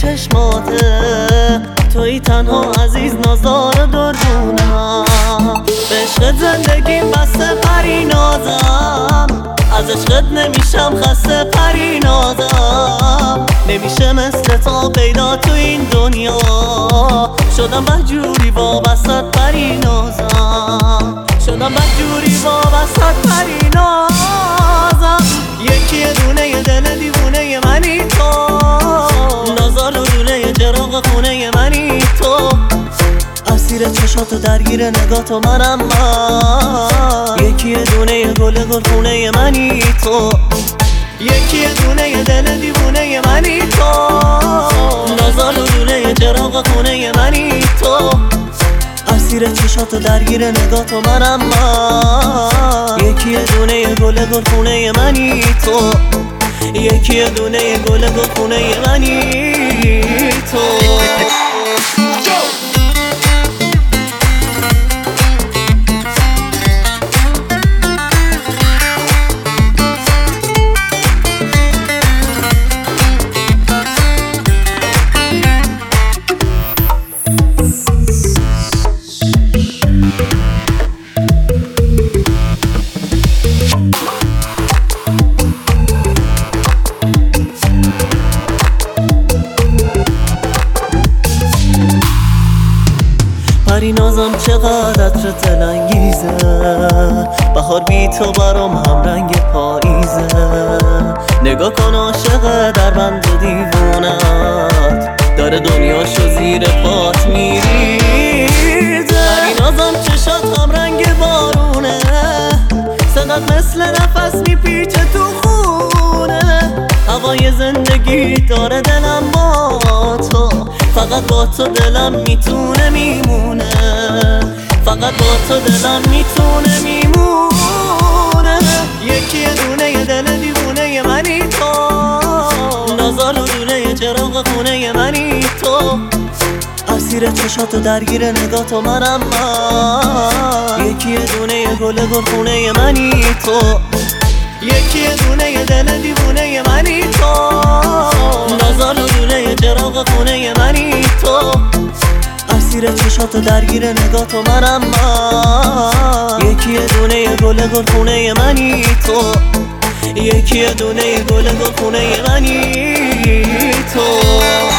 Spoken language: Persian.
چشماته، توی تنها عزیز نازار دردونم. به عشقت زندگیم بسته پری نازم، از عشقت نمیشم خسته پری نازم. نمیشه مثل تا پیدا تو این دنیا، شدم بدجوری وابستت پری نازم. شدم بدجوری وابستت پری نازم. یکی دونه دل دیوونه منی تو، نازال و لوله چراغ خونه منی تو. اسیر چشاتو درگیر نگاتو منم من، یکی دونه گل خونه منی تو. یکی دونه دل دیوونه منی تو، نازال و لوله چراغ خونه منی تو. اسیر چشاتو درگیر نگاتو منم من، یکی دونه گل خونه منی تو. یکی دونه گل خونه منی تو. پری نازم چقدر عطر دلانگیزه، بهار بی تو برام هم رنگ پاییزه. نگاه کن عاشق در بند و دیوونت، داره دنیاشو زیر پات میریزه. پری نازم چشات هم رنگ بارونه، صدات مثل نفس میپیچه تو خونه. هوای زندگی داره دلم با تو، فقط با تو دلم میتونه میمونه. فقط با تو دلم میتونه میمونه. یکی دونه دل دیوونه منی تو، نازال و لوله چراغ خونه منی تو. اسیر چشاتو درگیر نگاتو منم من، یکی دونه گل خونه منی تو. یکی دونه دل دیوونه منی تو، نازال و لوله چراغ خونه منی تو. اسیر چشاتو درگیر نگاتو منم من، یکی دونه گل خونه منی تو. یکی دونه گل خونه منی تو.